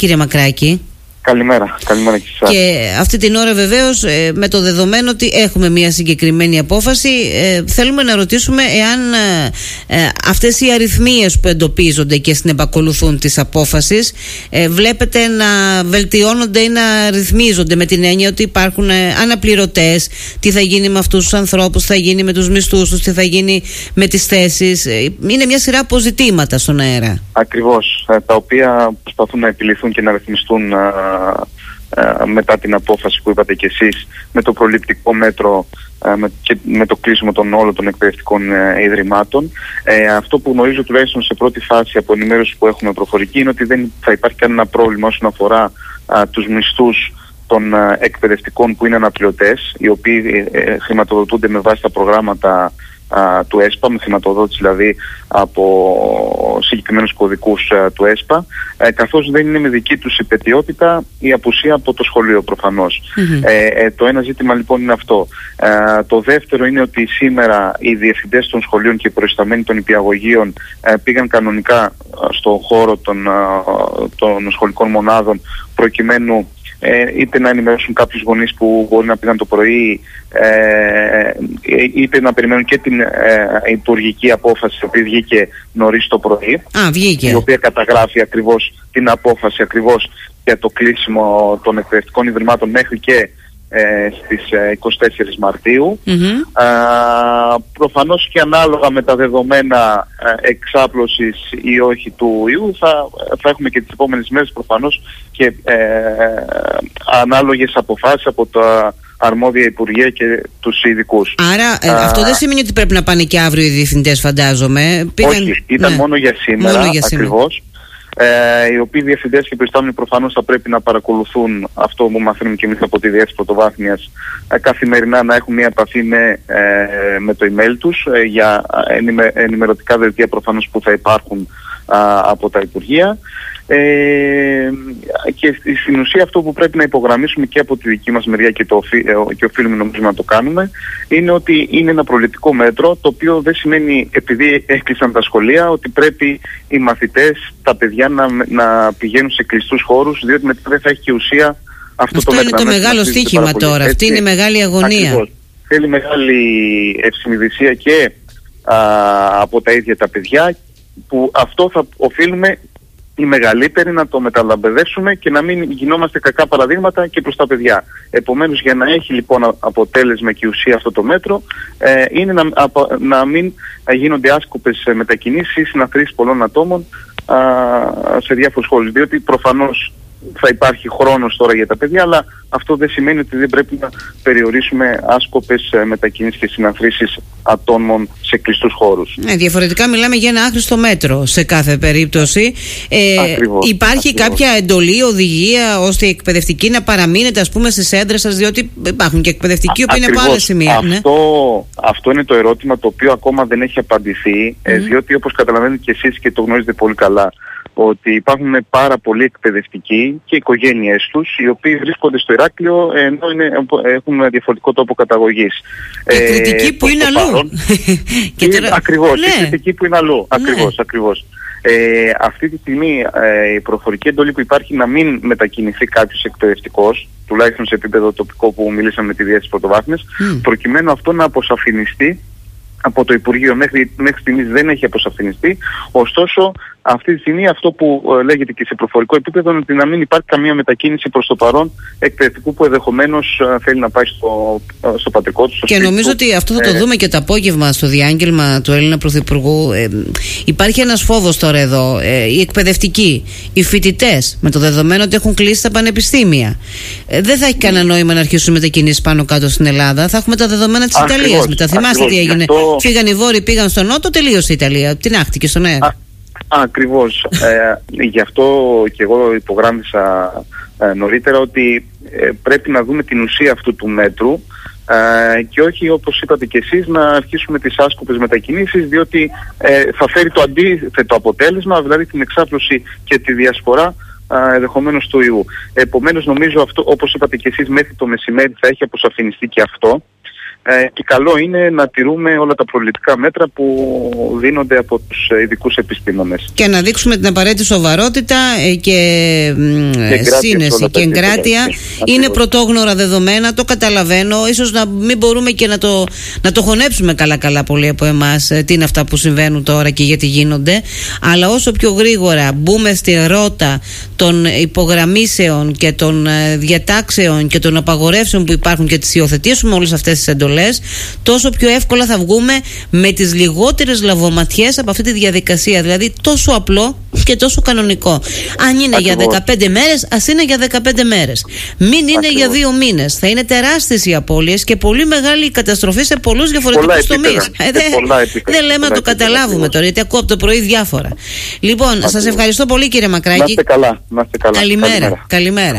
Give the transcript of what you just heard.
κύριε Μακράκη. Καλημέρα και σας. Και αυτή την ώρα βεβαίως, με το δεδομένο ότι έχουμε μια συγκεκριμένη απόφαση, θέλουμε να ρωτήσουμε εάν αυτές οι αριθμίες που εντοπίζονται και συνεπακολουθούν της απόφασης βλέπετε να βελτιώνονται ή να ρυθμίζονται, με την έννοια ότι υπάρχουν αναπληρωτές, τι θα γίνει με αυτούς τους ανθρώπους, τι θα γίνει με τους μισθούς τους, τι θα γίνει με τις θέσεις. Είναι μια σειρά αποζητήματα στον αέρα. Ακριβώς, τα οποία προσπαθούν να επιληθούν και να ρυθμιστούν μετά την απόφαση που είπατε και εσείς, με το προληπτικό μέτρο και με το κλείσιμο των όλων των εκπαιδευτικών ιδρυμάτων. Αυτό που γνωρίζω τουλάχιστον σε πρώτη φάση από ενημέρωση που έχουμε προφορική είναι ότι δεν θα υπάρχει κανένα πρόβλημα όσον αφορά τους μισθούς των εκπαιδευτικών που είναι αναπληρωτές, οι οποίοι χρηματοδοτούνται με βάση τα προγράμματα του ΕΣΠΑ, με χρηματοδότηση δηλαδή από συγκεκριμένους κωδικούς του ΕΣΠΑ, καθώς δεν είναι με δική τους υπετιότητα η απουσία από το σχολείο προφανώς. Το ένα ζήτημα λοιπόν είναι αυτό. Το δεύτερο είναι ότι σήμερα οι διευθυντές των σχολείων και οι προϊσταμένοι των υπηαγωγείων πήγαν κανονικά στον χώρο των σχολικών μονάδων, προκειμένου είτε να ενημερώσουν κάποιους γονείς που μπορεί να πήγαν το πρωί, είτε να περιμένουν και την υπουργική απόφαση, η οποία βγήκε νωρίς το πρωί, η οποία καταγράφει ακριβώς την απόφαση ακριβώς για το κλείσιμο των εκπαιδευτικών ιδρυμάτων μέχρι και στις 24 Μαρτίου. Προφανώς και ανάλογα με τα δεδομένα εξάπλωσης ή όχι του ιού θα έχουμε και τις επόμενες μέρες προφανώς και ανάλογες αποφάσεις από τα αρμόδια υπουργεία και τους ειδικούς. Άρα αυτό δεν σημαίνει ότι πρέπει να πάνε και αύριο οι διευθυντές, φαντάζομαι. Όχι, ήταν μόνο για σήμερα, ακριβώς. Οι οποίοι διευθυντές και προϊστάμενοι προφανώς θα πρέπει να παρακολουθούν αυτό που μαθαίνουμε και εμείς από τη διεύθυνση πρωτοβάθμιας, καθημερινά να έχουν μια επαφή με το email τους για ενημερωτικά δελτία προφανώς που θα υπάρχουν από τα Υπουργεία. Και στην ουσία αυτό που πρέπει να υπογραμμίσουμε και από τη δική μας μεριά και οφείλουμε νομίζω να το κάνουμε, είναι ότι είναι ένα προληπτικό μέτρο, το οποίο δεν σημαίνει επειδή έκλεισαν τα σχολεία ότι πρέπει οι μαθητές, τα παιδιά να πηγαίνουν σε κλειστούς χώρους, διότι μετά δεν θα έχει και ουσία αυτό το μέτρο. Αυτό είναι το μεγάλο στοίχημα τώρα, αυτή είναι η μεγάλη αγωνία. Ακριβώς. Θέλει μεγάλη ευσυνειδησία και από τα ίδια τα παιδιά, που αυτό θα οφείλουμε οι μεγαλύτεροι να το μεταλαμπεδεύσουμε και να μην γινόμαστε κακά παραδείγματα και προς τα παιδιά. Επομένως, για να έχει λοιπόν αποτέλεσμα και ουσία αυτό το μέτρο, είναι να μην γίνονται άσκοπες μετακινήσεις ή συναθρήσεις πολλών ατόμων σε διάφορους χώρους. Διότι προφανώς θα υπάρχει χρόνος τώρα για τα παιδιά, αλλά αυτό δεν σημαίνει ότι δεν πρέπει να περιορίσουμε άσκοπες μετακινήσεις και συναθρήσεις ατόμων σε κλειστούς χώρους. Διαφορετικά μιλάμε για ένα άχρηστο μέτρο σε κάθε περίπτωση. Υπάρχει κάποια εντολή, οδηγία, ώστε οι εκπαιδευτικοί να παραμείνετε ας πούμε στις έδρες σας, διότι υπάρχουν και εκπαιδευτικοί που είναι από άλλα σημεία. Αυτό είναι το ερώτημα το οποίο ακόμα δεν έχει απαντηθεί, διότι όπως καταλαβαίνετε και εσείς και το γνωρίζετε πολύ καλά, ότι υπάρχουν πάρα πολλοί εκπαιδευτικοί και οικογένειές τους, οι οποίοι βρίσκονται στο Ηράκλειο ενώ έχουν διαφορετικό τόπο καταγωγής. Και κριτικοί που είναι αλλού. Ακριβώς, και κριτικοί που είναι αλλού. Ακριβώς. Αυτή τη στιγμή η προφορική εντολή που υπάρχει να μην μετακινηθεί κάποιος εκπαιδευτικός, τουλάχιστον σε επίπεδο τοπικό που μιλήσαμε με τη διεύθυνση πρωτοβάθμιας, προκειμένου αυτό να αποσαφινιστεί από το Υπουργείο. Μέχρι στιγμής δεν έχει αποσαφινιστεί. Ωστόσο, αυτή τη στιγμή αυτό που λέγεται και σε προφορικό επίπεδο είναι ότι να μην υπάρχει καμία μετακίνηση προς το παρόν εκπαιδευτικού που ενδεχομένως θέλει να πάει στο πατρικό του. Και νομίζω ότι αυτό θα το δούμε και το απόγευμα στο διάγγελμα του Έλληνα Πρωθυπουργού. Υπάρχει ένας φόβος τώρα εδώ. Οι εκπαιδευτικοί, οι φοιτητές, με το δεδομένο ότι έχουν κλείσει τα πανεπιστήμια, δεν θα έχει κανένα νόημα να αρχίσουν μετακινήσεις πάνω κάτω στην Ελλάδα. Θα έχουμε τα δεδομένα της Ιταλίας. Μετά θυμάστε τι έγινε. Φύγαν οι Βόρειοι, πήγαν στον Νότο, τελείωσε η Ιταλία. Την άχτηκε στον αέρα. Ακριβώς. Γι' αυτό και εγώ υπογράμμισα νωρίτερα ότι πρέπει να δούμε την ουσία αυτού του μέτρου και όχι, όπως είπατε και εσείς, να αρχίσουμε τις άσκοπες μετακινήσεις, διότι θα φέρει το αντίθετο αποτέλεσμα, δηλαδή την εξάπλωση και τη διασπορά ενδεχομένως του ιού. Επομένως, νομίζω αυτό, όπως είπατε και εσείς, μέχρι το μεσημέρι θα έχει αποσαφινιστεί και αυτό. και καλό είναι να τηρούμε όλα τα προληπτικά μέτρα που δίνονται από τους ειδικούς επιστήμονες. Και να δείξουμε την απαραίτητη σοβαρότητα και σύνεση και εγκράτεια. Είναι πρωτόγνωρα δεδομένα, το καταλαβαίνω. Ίσως να μην μπορούμε και να το χωνέψουμε καλά πολύ από εμάς τι είναι αυτά που συμβαίνουν τώρα και γιατί γίνονται. Αλλά όσο πιο γρήγορα μπούμε στη ρότα των υπογραμμίσεων και των διατάξεων και των απαγορεύσεων που υπάρχουν και τις υιοθετήσουμε όλες αυτές τις εντολές, τόσο πιο εύκολα θα βγούμε με τις λιγότερες λαβωματιές από αυτή τη διαδικασία. Δηλαδή τόσο απλό και τόσο κανονικό. Αν είναι για 15 μέρες, ας είναι για 15 μέρες. Μην είναι για 2 μήνες. Θα είναι τεράστιες οι απώλειες και πολύ μεγάλη η καταστροφή σε πολλούς διαφορετικούς τομείς. Δεν λέμε να το καταλάβουμε τώρα, γιατί ακούω από το πρωί διάφορα. Λοιπόν, σας ευχαριστώ πολύ, κύριε Μακράκη. Να είστε καλά. Καλημέρα.